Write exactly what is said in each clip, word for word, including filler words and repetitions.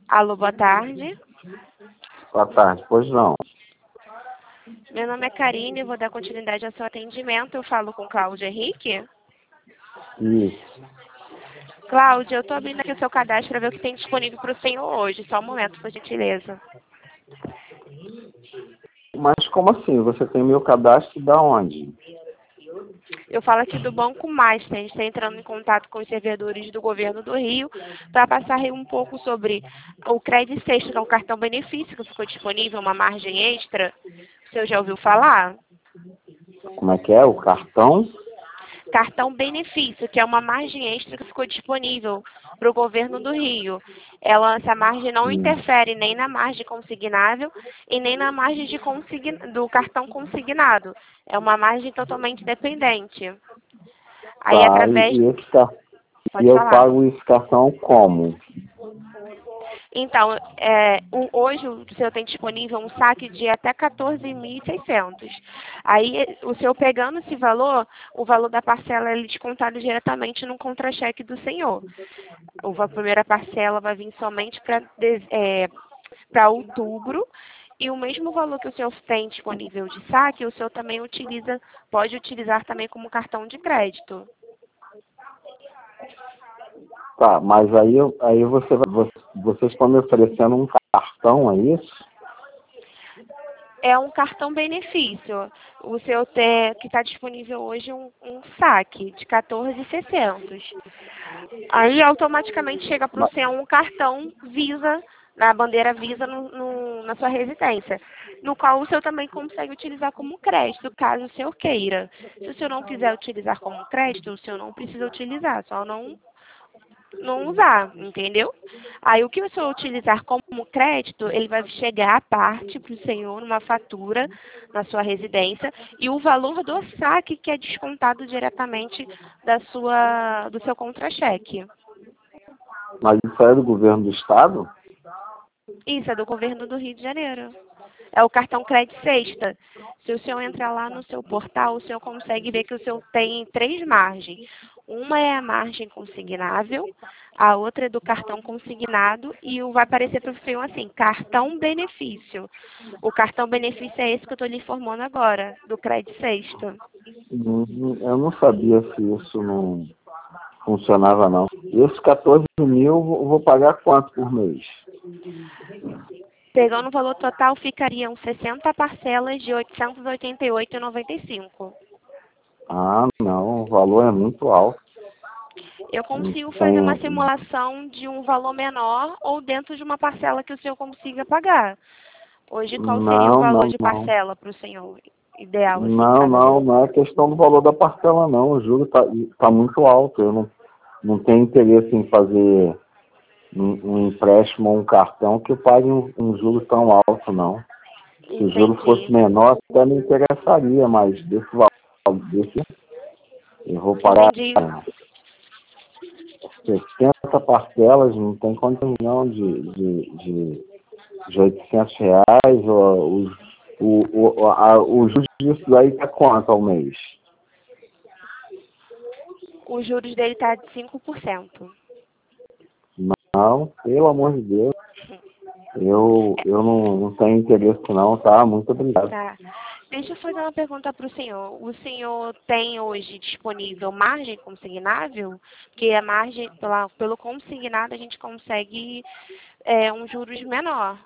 Alô, boa tarde. Boa tarde, pois não. Meu nome é Karine, vou dar continuidade ao seu atendimento. Eu falo com Cláudio Henrique. Isso. Cláudio, eu estou abrindo aqui o seu cadastro para ver o que tem disponível para o senhor hoje. Só um momento, por gentileza. Mas como assim? Você tem meu cadastro da onde? Eu falo aqui do Banco Master. A gente está entrando em contato com os servidores do Governo do Rio para passar um pouco sobre o Credit Sexta, que é um cartão benefício que ficou disponível, uma margem extra. O senhor já ouviu falar? Como é que é? O cartão? Cartão benefício, que é uma margem extra que ficou disponível para o Governo do Rio. Ela, essa margem não Hum. interfere nem na margem consignável e nem na margem de consign, do cartão consignado. É uma margem totalmente dependente. Aí, Tá, e, através... e esse car... e Pode eu falar. pago esse cartão como? Então, é, o, hoje o seu tem disponível um saque de até quatorze mil e seiscentos. Aí, o seu pegando esse valor, o valor da parcela é descontado diretamente no contra-cheque do senhor. O- A primeira parcela vai vir somente para é, para outubro. E o mesmo valor que o senhor tem disponível de saque, o senhor também utiliza, pode utilizar também como cartão de crédito. Tá, mas aí, eu, aí você, vai- vo- vocês estão me oferecendo um cartão, é isso? É um cartão benefício. O seu tem, que está disponível hoje um, um saque de quatorze mil e seiscentos. Aí automaticamente chega para o Ma- senhor um cartão Visa, na bandeira Visa no, no- na sua residência, no qual o senhor também consegue utilizar como crédito, caso o senhor queira. Se o senhor não quiser utilizar como crédito, o senhor não precisa utilizar, só não não usar, entendeu? Aí o que o senhor utilizar como crédito, ele vai chegar à parte para o senhor numa fatura na sua residência e o valor do saque que é descontado diretamente da sua, do seu contra-cheque. Mas isso é do governo do estado? Isso é do governo do Rio de Janeiro. É o cartão Crédito Sexta. Se o senhor entrar lá no seu portal, o senhor consegue ver que o senhor tem três margens. Uma é a margem consignável, a outra é do cartão consignado e o vai aparecer para o senhor assim, cartão benefício. O cartão benefício é esse que eu estou lhe informando agora, do Crédito Sexta. Hum, Eu não sabia se isso não funcionava, não. E esses quatorze mil, eu vou vou pagar quanto por mês? Pegando o valor total, ficariam sessenta parcelas de oitocentos e oitenta e oito reais e noventa e cinco centavos. Ah, não, o valor é muito alto. Eu Não consigo fazer uma tem... simulação de um valor menor ou dentro de uma parcela que o senhor consiga pagar. Hoje, qual seria o Não, valor não, de não. parcela para o senhor ideal, assim, Não, caso não, ele... não é questão do valor da parcela, não. O juro está tá muito alto. Eu não, não tenho interesse em fazer um, um empréstimo ou um cartão que pague um, um juro tão alto, não. Se o juro fosse Entendi. menor, até me interessaria, mas desse valor desse, eu vou pagar Entendi. sessenta parcelas, não tem condição não de, de, de, de oitocentos reais. O, o, o, a, o juros disso daí está quanto ao mês? Os juros dele tá de cinco por cento. Não, pelo amor de Deus, eu, eu não, não tenho interesse não, tá? Muito obrigado. Tá. Deixa eu fazer uma pergunta para o senhor. O senhor tem hoje disponível margem consignável? Porque a margem, pela, pelo consignado, a gente consegue é, um juros menor.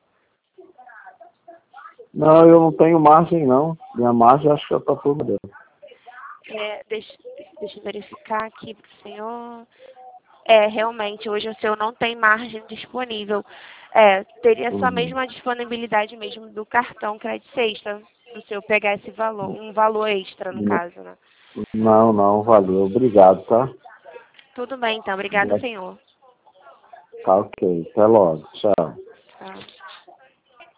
Não, eu não tenho margem não. Minha margem acho que eu tô tudo dentro. É, deixa, deixa eu verificar aqui para o senhor. É, realmente, hoje o senhor não tem margem disponível. É, teria só Uhum. mesmo a disponibilidade mesmo do cartão Crédito Sexta, para o senhor pegar esse valor, um valor extra, no caso, né? Não, não, valeu. Obrigado, tá? Tudo bem, então. Obrigada, senhor. Tá ok. Até logo. Tchau. Tá.